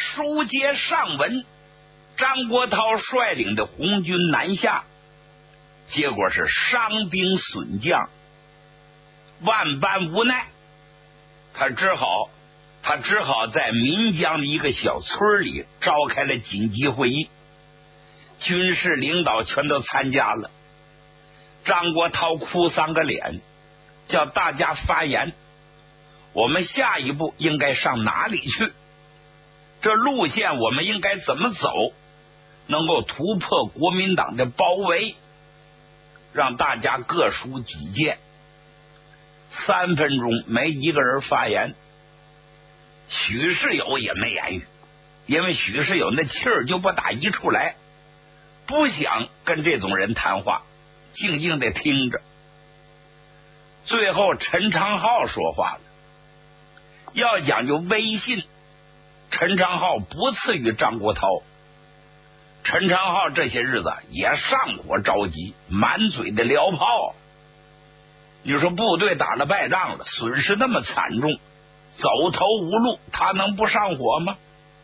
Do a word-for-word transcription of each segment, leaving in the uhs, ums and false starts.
书接上文，张国焘率领的红军南下，结果是伤兵损将，万般无奈，他只好他只好在岷江的一个小村里召开了紧急会议，军事领导全都参加了。张国焘哭丧个脸，叫大家发言，我们下一步应该上哪里去？这路线我们应该怎么走，能够突破国民党的包围？让大家各抒己见。三分钟没一个人发言，许世友也没言语，因为许世友那气儿就不打一处来，不想跟这种人谈话，静静的听着。最后陈昌浩说话了，要讲究威信，陈昌浩不次于张国焘。陈昌浩这些日子也上火着急，满嘴的燎炮。你说部队打了败仗了，损失那么惨重，走投无路，他能不上火吗？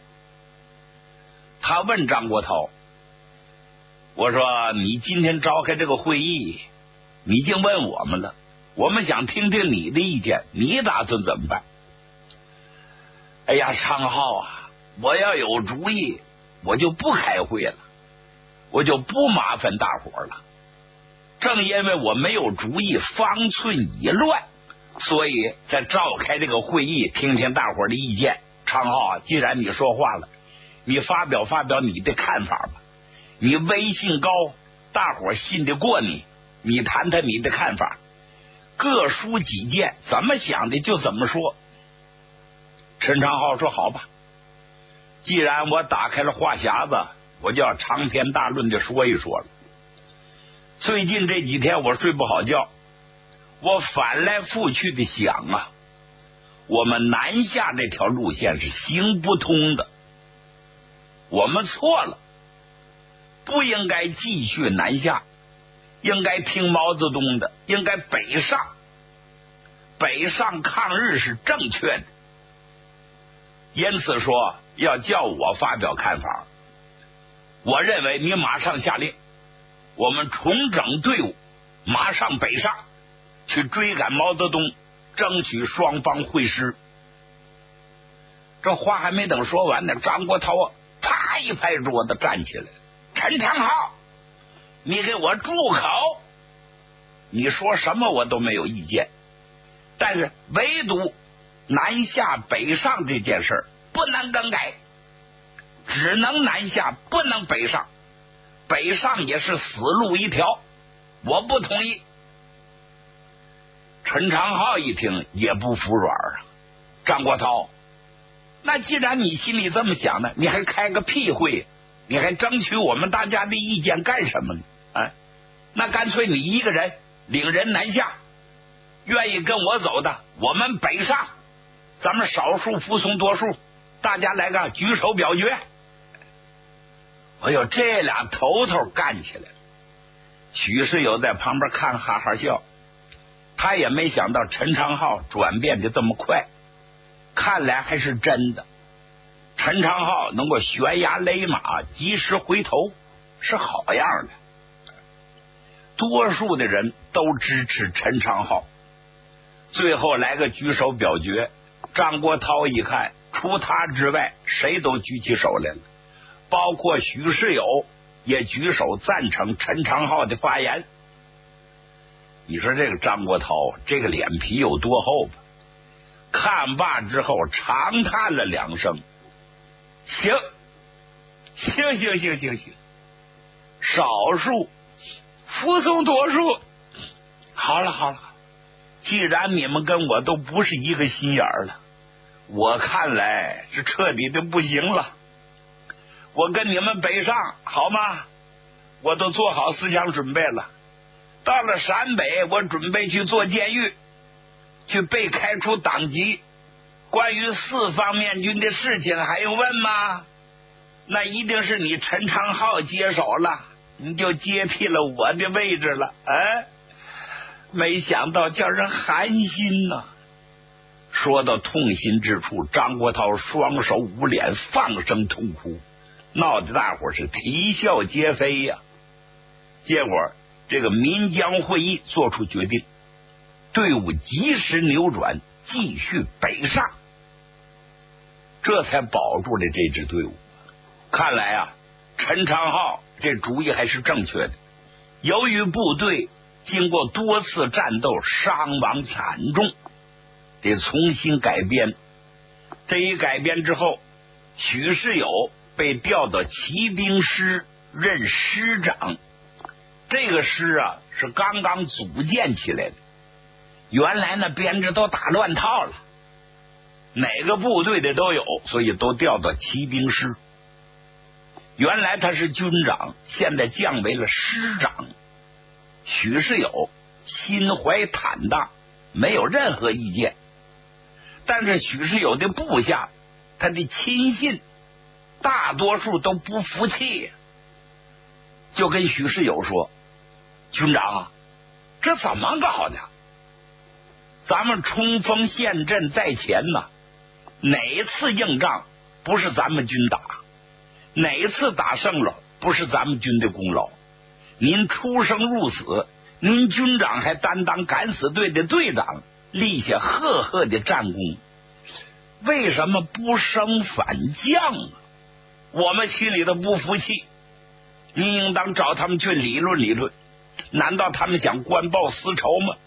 他问张国焘，我说你今天召开这个会议，你已经问我们了，我们想听听你的意见，你打算怎么办？哎呀，昌浩啊，我要有主意我就不开会了，我就不麻烦大伙了。正因为我没有主意，方寸已乱，所以在召开这个会议，听听大伙的意见。昌浩啊，既然你说话了，你发表发表你的看法吧。你威信高，大伙信得过你，你谈谈你的看法，各抒己见，怎么想的就怎么说。陈昌浩说好吧，既然我打开了话匣子，我就要长篇大论的说一说了。最近这几天我睡不好觉，我翻来覆去的想啊，我们南下这条路线是行不通的，我们错了，不应该继续南下，应该听毛泽东的，应该北上，北上抗日是正确的。因此说要叫我发表看法，我认为你马上下令，我们重整队伍，马上北上去追赶毛泽东，争取双方会师。这话还没等说完呢，张国焘啪一拍桌子站起来，陈昌浩，你给我住口！你说什么我都没有意见，但是唯独南下北上这件事儿不能更改，只能南下，不能北上，北上也是死路一条，我不同意。陈昌浩一听也不服软啊，张国焘，那既然你心里这么想呢，你还开个屁会，你还争取我们大家的意见干什么呢？啊，那干脆你一个人领人南下，愿意跟我走的我们北上，咱们少数服从多数，大家来个举手表决。哎呦，这俩头头干起来了。许世友在旁边看哈哈笑，他也没想到陈昌浩转变的这么快，看来还是真的。陈昌浩能够悬崖勒马，及时回头，是好样的。多数的人都支持陈昌浩，最后来个举手表决。张国焘一看，除他之外谁都举起手来了，包括许世友也举手赞成陈昌浩的发言。你说这个张国焘这个脸皮有多厚吧？看罢之后长叹了两声，行行行行行行，少数服从多数，好了好了，既然你们跟我都不是一个心眼儿了，我看来是彻底的不行了。我跟你们北上好吗？我都做好思想准备了，到了陕北我准备去做监狱，去被开除党籍。关于四方面军的事情还用问吗？那一定是你陈昌浩接手了，你就接替了我的位置了。哎，没想到叫人寒心呐、啊！ 说到痛心之处，张国焘双手捂脸，放声痛哭，闹得大伙是啼笑皆非呀。结果这个岷江会议做出决定，队伍及时扭转，继续北上，这才保住了这支队伍。看来啊，陈长浩这主意还是正确的。由于部队经过多次战斗伤亡惨重，得重新改编。这一改编之后，许世友被调到骑兵师任师长。这个师啊是刚刚组建起来的，原来呢编制都打乱套了，哪个部队的都有，所以都调到骑兵师。原来他是军长，现在降为了师长。许世友心怀坦荡，没有任何意见。但是许世友的部下，他的亲信大多数都不服气，就跟许世友说：军长啊，这怎么搞的？咱们冲锋陷阵在前呢，哪次硬仗不是咱们军打？哪次打胜了不是咱们军的功劳？您出生入死，您军长还担当敢死队的队长，立下赫赫的战功，为什么不升反降啊？我们心里头不服气，您应当找他们去理论理论，难道他们想官报私仇吗？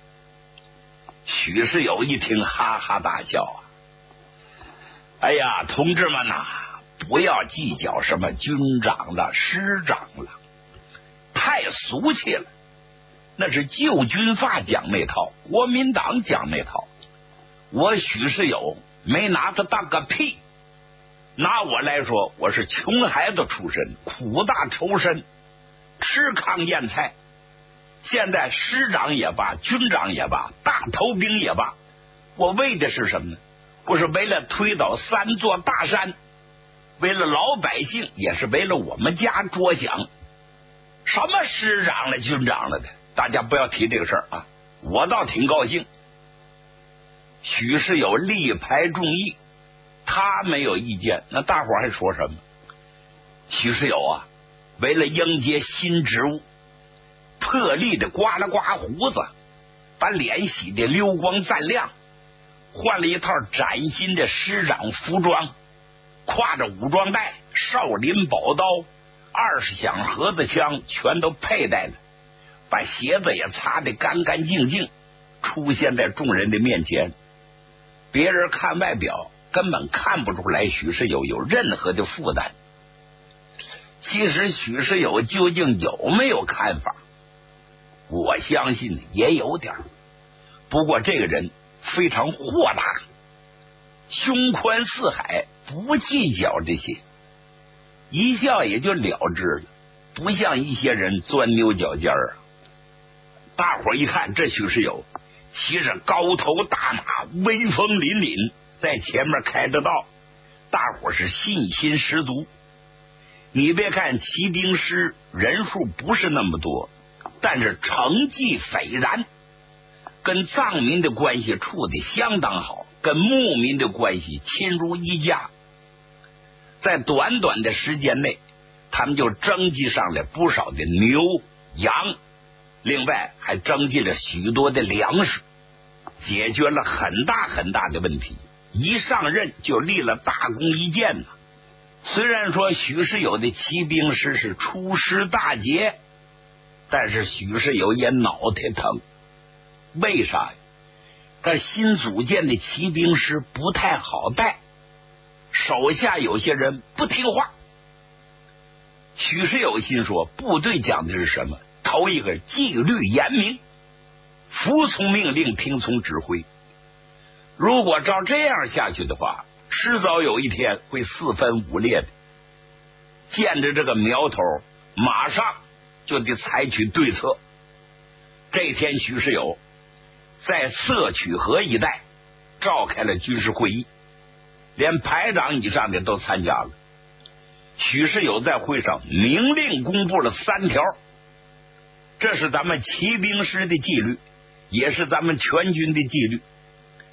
许世友一听哈哈大笑啊！哎呀，同志们呐、啊，不要计较什么军长了师长了，太俗气了。那是旧军阀讲那套，国民党讲那套，我许世友没拿他当个屁。拿我来说，我是穷孩子出身，苦大仇深，吃糠咽菜。现在师长也罢，军长也罢，大头兵也罢，我为的是什么呢？我是为了推倒三座大山，为了老百姓，也是为了我们家着想。什么师长了军长了的，大家不要提这个事儿啊！我倒挺高兴。许世友力排众议，他没有意见，那大伙还说什么？许世友啊，为了迎接新职务，破例的刮了刮胡子，把脸洗得溜光锃亮，换了一套崭新的师长服装，挎着武装带、少林宝刀、二十响盒子枪全都佩戴了，把鞋子也擦得干干净净，出现在众人的面前。别人看外表根本看不出来许世友有任何的负担。其实许世友究竟有没有看法，我相信也有点，不过这个人非常豁达，胸宽似海，不计较这些，一笑也就了之了，不像一些人钻牛角尖儿啊。大伙一看这许世友骑着高头大马，威风凛凛，在前面开着道，大伙是信心十足。你别看骑兵师人数不是那么多，但是成绩斐然，跟藏民的关系处得相当好，跟牧民的关系亲如一家。在短短的时间内，他们就征集上来不少的牛羊，另外还征集了许多的粮食，解决了很大很大的问题。一上任就立了大功一件呢。虽然说许世友的骑兵师是出师大捷，但是许世友也脑袋疼。为啥？他新组建的骑兵师不太好带，手下有些人不听话。许世友心说，部队讲的是什么？头一个纪律严明，服从命令，听从指挥。如果照这样下去的话，迟早有一天会四分五裂的。见着这个苗头，马上就得采取对策。这天许世友在色曲河一带召开了军事会议，连排长以上的都参加了。许世友在会上明令公布了三条，这是咱们骑兵师的纪律，也是咱们全军的纪律。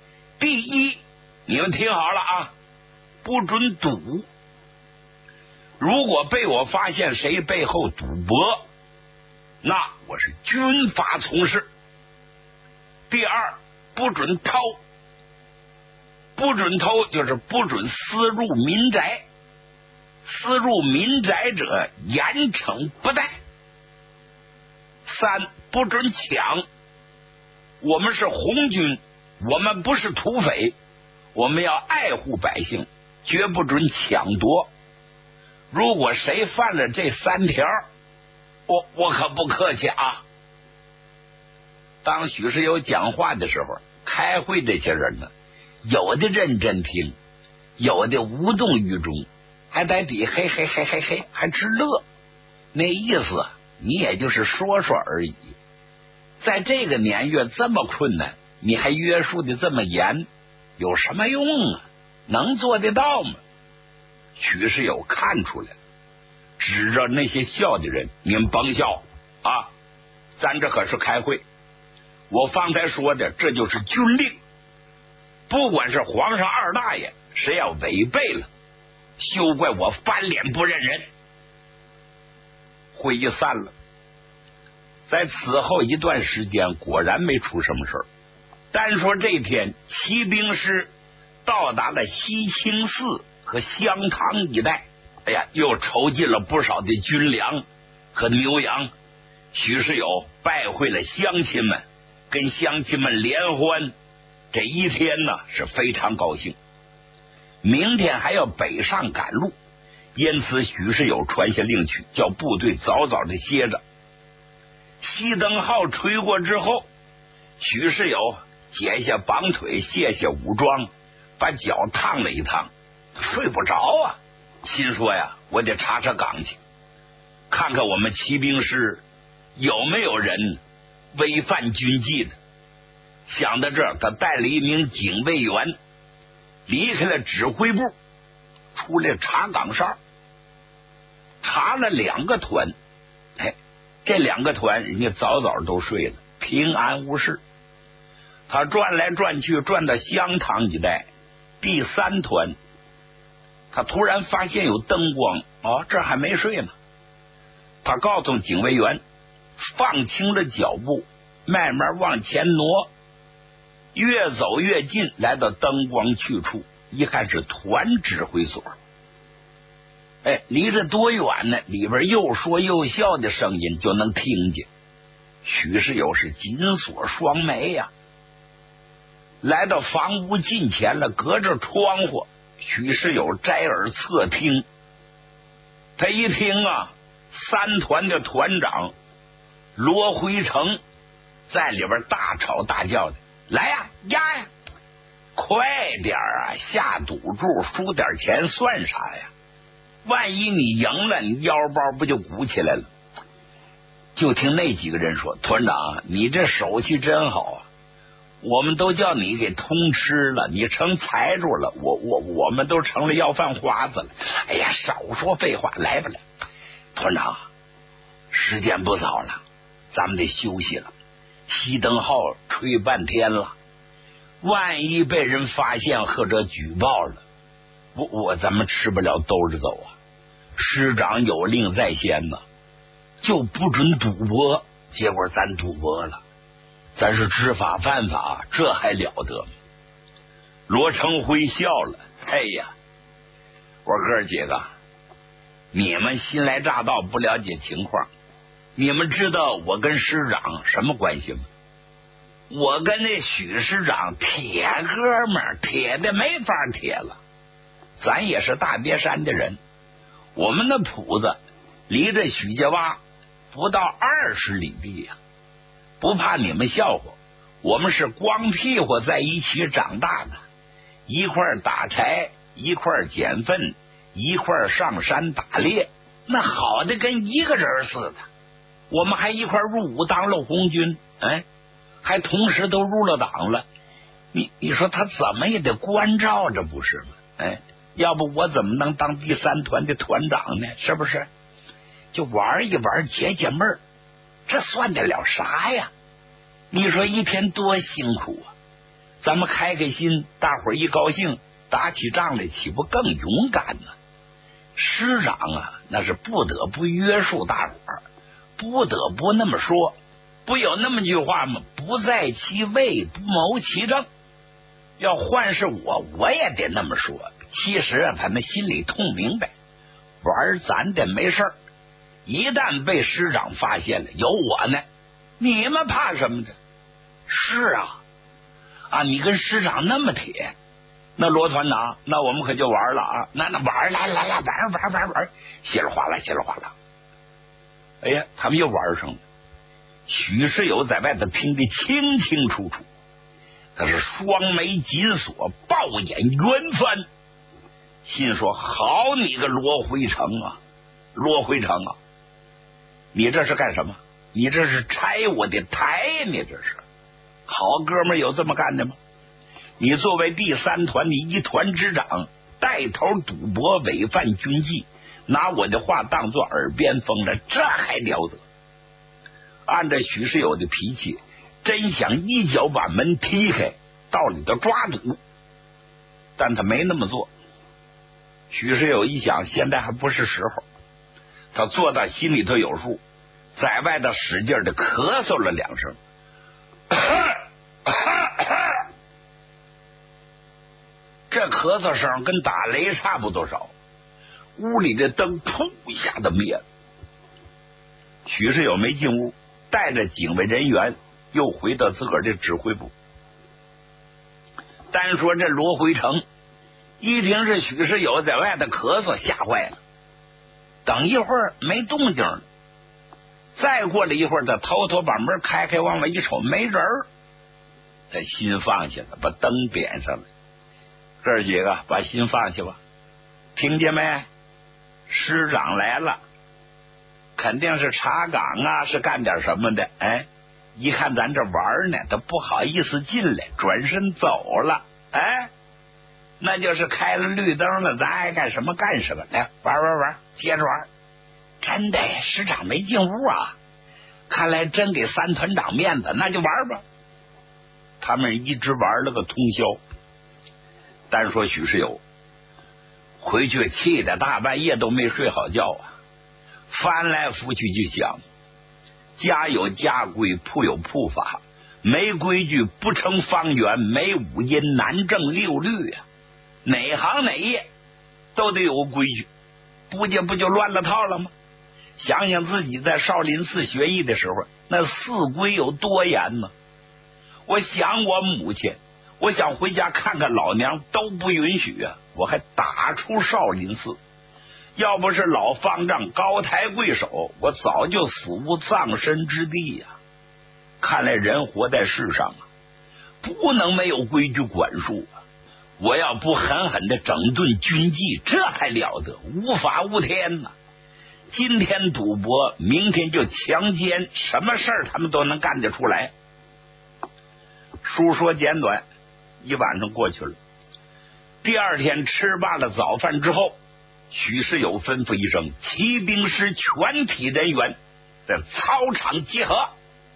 第一，你们听好了啊，不准赌。如果被我发现谁背后赌博，那我是军法从事。第二，不准偷。不准偷就是不准私入民宅，私入民宅者严惩不贷。三，不准抢。我们是红军，我们不是土匪，我们要爱护百姓，绝不准抢夺。如果谁犯了这三条，我我可不客气啊。当许世友讲话的时候，开会这些人呢，有的认真听，有的无动于衷，还在底嘿嘿嘿嘿嘿还直乐。那意思你也就是说说而已。在这个年月这么困难，你还约束的这么严，有什么用啊？能做得到吗？许世友看出来了，指着那些笑的人，你们甭笑啊，咱这可是开会，我方才说的这就是军令，不管是皇上二大爷，谁要违背了，休怪我翻脸不认人。会议散了，在此后一段时间果然没出什么事儿。单说这天骑兵师到达了西清寺和香堂一带，哎呀，又筹进了不少的军粮和牛羊。许世友拜会了乡亲们，跟乡亲们联欢，这一天呢是非常高兴。明天还要北上赶路，因此许世友传下令去，叫部队早早的歇着。熄灯号吹过之后，许世友解下绑腿，卸下武装，把脚烫了一烫，睡不着啊，心说呀，我得查查岗去，看看我们骑兵师有没有人违反军纪的。想到这儿，他带了一名警卫员离开了指挥部，出来查岗哨，查了两个团。哎，这两个团人家早早都睡了，平安无事。他转来转去，转到香堂一带，第三团他突然发现有灯光，哦，这还没睡呢。他告诉警卫员放轻了脚步，慢慢往前挪，越走越近，来到灯光去处，一看是团指挥所。哎，离着多远呢？里边又说又笑的声音就能听见。许世友是紧锁双眉呀、啊。来到房屋近前了，隔着窗户，许世友摘耳侧听。他一听啊，三团的团长罗辉成在里边大吵大叫的：“来呀压呀，快点啊！下赌注输点钱算啥呀？万一你赢了，你腰包不就鼓起来了？”就听那几个人说：“团长，你这手气真好啊！我们都叫你给通吃了，你成财主了，我我我们都成了要饭花子了。哎呀，少说废话，来吧来，团长，时间不早了，咱们得休息了。熄灯号吹半天了，万一被人发现或者举报了，我我咱们吃不了兜着走啊。师长有令在先呢，就不准赌博，结果咱赌博了。咱是知法犯法，这还了得吗？”罗成辉笑了：“哎呀，我哥几个，你们新来乍到，不了解情况。你们知道我跟师长什么关系吗？我跟那许师长铁哥们儿，铁的没法铁了。咱也是大别山的人，我们的铺子离着许家洼不到二十里地呀、啊。不怕你们笑话，我们是光屁股在一起长大的，一块打柴，一块捡粪，一块上山打猎，那好的跟一个人似的。我们还一块入伍当了红军，哎，还同时都入了党了。你你说他怎么也得关照着不是吗？哎，要不我怎么能当第三团的团长呢？是不是？就玩一玩，解解闷儿，这算得了啥呀？你说一天多辛苦啊！ 咱们开开心，大伙儿一高兴，打起仗来岂不更勇敢呢？师长啊，那是不得不约束大伙儿，不得不那么说。不有那么句话吗？不在其位，不谋其政。要换是我，我也得那么说。其实啊，他们心里痛明白，玩咱的没事儿，一旦被师长发现了，有我呢，你们怕什么的？是啊，啊，你跟师长那么铁，那罗团长，那我们可就玩了啊！那那玩来来来，玩玩玩玩，稀里哗啦，稀里哗啦。哎呀，他们又玩上了。许世友在外头听得清清楚楚，他是双眉紧锁，暴眼圆翻，心说：好你个罗回成啊，罗回成啊，你这是干什么？你这是拆我的台，你这是好哥们有这么干的吗？你作为第三团的一团之长，带头赌博违反军纪，拿我的话当作耳边风了，这还了得？按照许世友的脾气，真想一脚把门踢开，到里头抓赌，但他没那么做。许世友一想，现在还不是时候，他做到心里头有数，在外头使劲的咳嗽了两声，这咳嗽声跟打雷差不多少，屋里的灯噗一下子灭了。许世友没进屋，带着警卫人员又回到自个儿的指挥部。单说这罗回成一听是许世友在外头咳嗽，吓坏了。等一会儿没动静了，再过了一会儿，他偷偷把门开开，往外一瞅，没人儿，他心放下了，把灯点上了。哥儿几个把心放下吧，听见没？师长来了，肯定是查岗啊，是干点什么的。哎，一看咱这玩呢，他不好意思进来，转身走了。哎，那就是开了绿灯了，咱爱干什么干什么。来，玩玩玩，接着玩。真的，师长没进屋啊，看来真给三团长面子，那就玩吧。他们一直玩了个通宵。单说许世友回去气得大半夜都没睡好觉啊，翻来覆去就想，家有家规，铺有铺法，没规矩不成方圆，没五音难正六律啊。哪行哪业都得有规矩，不就不就乱了套了吗？想想自己在少林寺学艺的时候，那寺规有多严呢？我想我母亲，我想回家看看老娘，都不允许啊！我还打出少林寺，要不是老方丈高抬贵手，我早就死无葬身之地呀、啊！看来人活在世上啊，不能没有规矩管束啊！我要不狠狠的整顿军纪，这还了得？无法无天呐、啊！今天赌博，明天就强奸，什么事儿他们都能干得出来。书说简短，一晚上过去了。第二天吃罢了早饭之后，许世友吩咐一声，骑兵师全体人员在操场集合。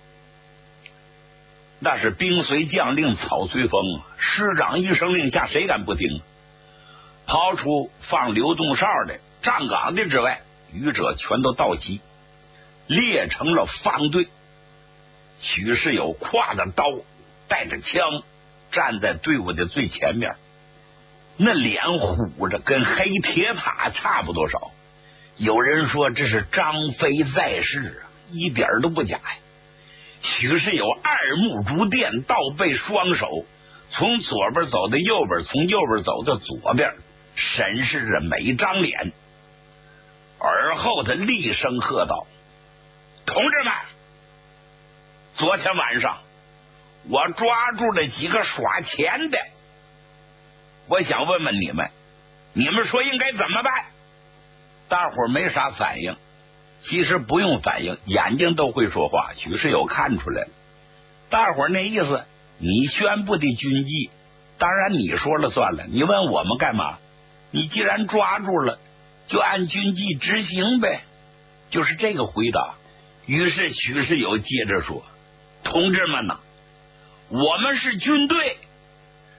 那是兵随将令，草随风啊！师长一声令下，谁敢不听？抛出放流动哨的、站岗的之外，余者全都到齐，列成了方队。许世友挎着刀，带着枪，站在队伍的最前面，那脸虎着，跟黑铁塔差不多少。有人说这是张飞在世啊，一点都不假呀。许世友二目如电，倒背双手，从左边走到右边，从右边走到左边，审视着每张脸。而后他厉声喝道：同志们，昨天晚上我抓住了几个耍钱的，我想问问你们，你们说应该怎么办？大伙儿没啥反应，其实不用反应，眼睛都会说话。许世友看出来了，大伙儿那意思，你宣布的军纪，当然你说了算了，你问我们干嘛？你既然抓住了，就按军纪执行呗，就是这个回答。于是许世友接着说：同志们呐，我们是军队，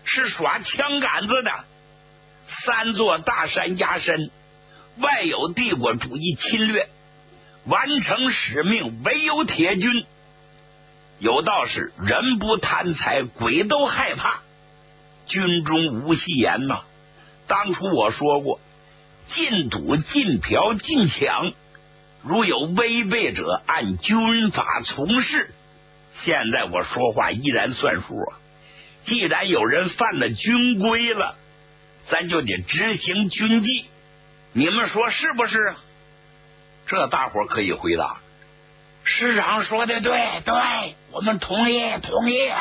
是耍枪杆子的。三座大山压身，外有帝国主义侵略，完成使命唯有铁军。有道是人不贪财，鬼都害怕。军中无戏言呐。当初我说过，禁赌、禁嫖、禁抢，如有违背者，按军法从事。现在我说话依然算数啊！既然有人犯了军规了，咱就得执行军纪。你们说是不是？这大伙可以回答。师长说的对，对，我们同意，同意。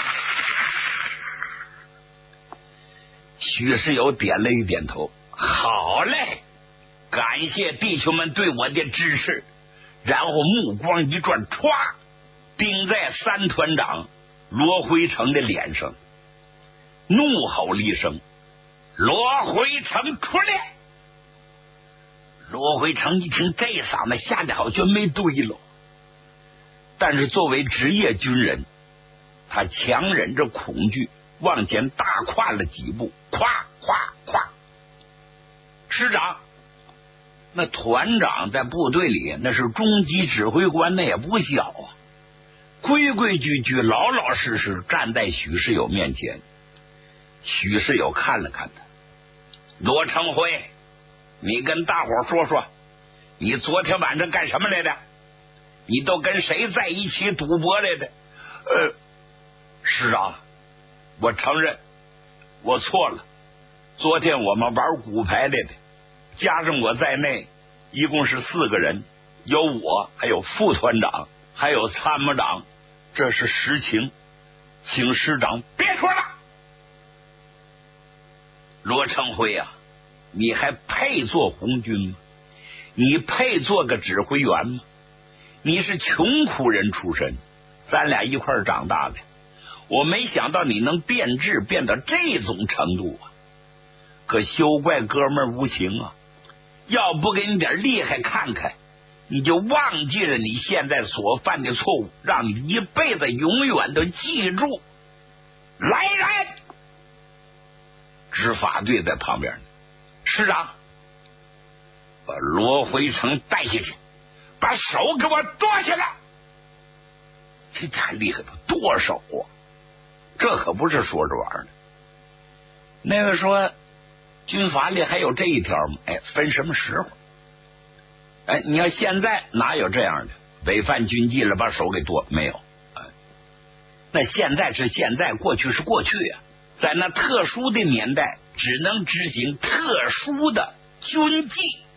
许世友点了一点头。好嘞，感谢弟兄们对我的支持。然后目光一转，歘，盯在三团长罗辉成的脸上，怒吼了一声：“罗辉成出来！”罗辉成一听这嗓子，吓得好像没对了。但是作为职业军人，他强忍着恐惧往前大跨了几步，咵咵咵。师长，那团长在部队里那是中级指挥官，那也不小啊，规规矩矩老老实实站在许世友面前。许世友看了看他，罗成辉，你跟大伙说说，你昨天晚上干什么来的？你都跟谁在一起赌博来的？呃，师长，我承认我错了。昨天我们玩骨牌来的，加上我在内，一共是四个人，有我，还有副团长，还有参谋长，这是实情，请师长别说了。罗成辉啊，你还配做红军吗？你配做个指挥员吗？你是穷苦人出身，咱俩一块儿长大的，我没想到你能变质变到这种程度啊！可休怪哥们儿无情啊！要不给你点厉害看看，你就忘记了你现在所犯的错误，让你一辈子永远都记住。来人！执法队在旁边呢。师长，把罗辉成带下去，把手给我剁下来。这太厉害了，剁手啊！这可不是说着玩的。那个说军法里还有这一条吗？哎，分什么时候？哎，你要现在哪有这样的？违反军纪了，把手给剁没有？哎，那现在是现在，过去是过去啊。在那特殊的年代，只能执行特殊的军纪。